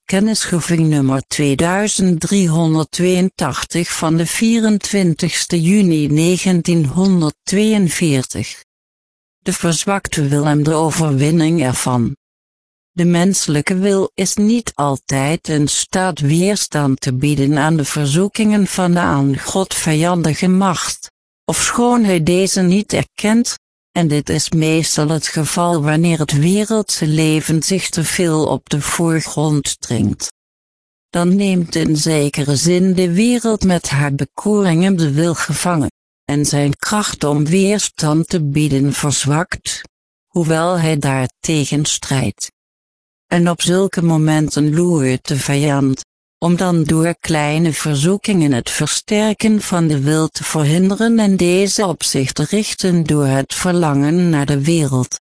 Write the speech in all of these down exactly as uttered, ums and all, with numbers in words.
Kennisgeving nummer tweeduizend driehonderdtweeëntachtig van de vierentwintigste juni negentienhonderdtweeënveertig. De verzwakte wil en de overwinning ervan. De menselijke wil is niet altijd in staat weerstand te bieden aan de verzoekingen van de aan God vijandige macht, ofschoon hij deze niet erkent, en dit is meestal het geval wanneer het wereldse leven zich te veel op de voorgrond dringt. Dan neemt in zekere zin de wereld met haar bekoringen de wil gevangen, en zijn kracht om weerstand te bieden verzwakt, hoewel hij daartegen strijdt. En op zulke momenten loert de vijand, om dan door kleine verzoekingen het versterken van de wil te verhinderen en deze op zich te richten door het verlangen naar de wereld.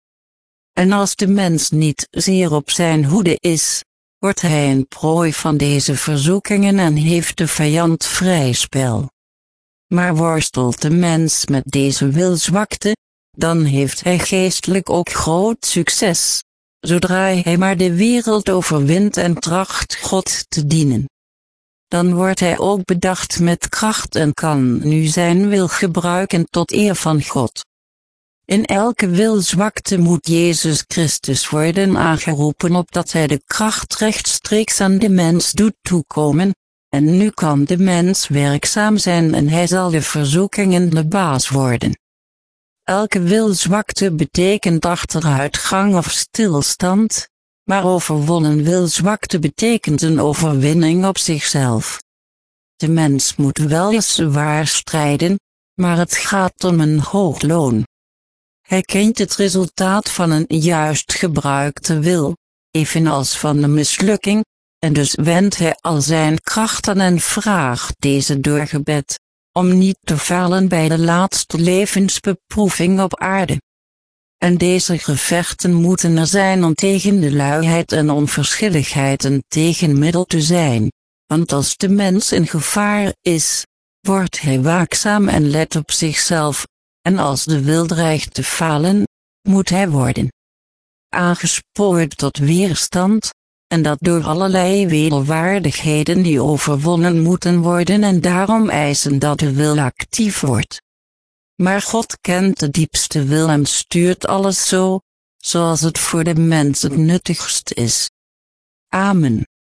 En als de mens niet zeer op zijn hoede is, wordt hij een prooi van deze verzoekingen en heeft de vijand vrij spel. Maar worstelt de mens met deze wilzwakte, dan heeft hij geestelijk ook groot succes, zodra hij maar de wereld overwint en tracht God te dienen. Dan wordt hij ook bedacht met kracht en kan nu zijn wil gebruiken tot eer van God. In elke wilzwakte moet Jezus Christus worden aangeroepen opdat hij de kracht rechtstreeks aan de mens doet toekomen, en nu kan de mens werkzaam zijn en hij zal de verzoekingen de baas worden. Elke wilzwakte betekent achteruitgang of stilstand, maar overwonnen wilzwakte betekent een overwinning op zichzelf. De mens moet weliswaar strijden, maar het gaat om een hoog loon. Hij kent het resultaat van een juist gebruikte wil, evenals van de mislukking, en dus wendt hij al zijn krachten en vraagt deze door gebed, om niet te falen bij de laatste levensbeproeving op aarde. En deze gevechten moeten er zijn om tegen de luiheid en onverschilligheid een tegenmiddel te zijn, want als de mens in gevaar is, wordt hij waakzaam en let op zichzelf, en als de wil dreigt te falen, moet hij worden aangespoord tot weerstand, en dat door allerlei wederwaardigheden die overwonnen moeten worden en daarom eisen dat de wil actief wordt. Maar God kent de diepste wil en stuurt alles zo, zoals het voor de mens het nuttigst is. Amen.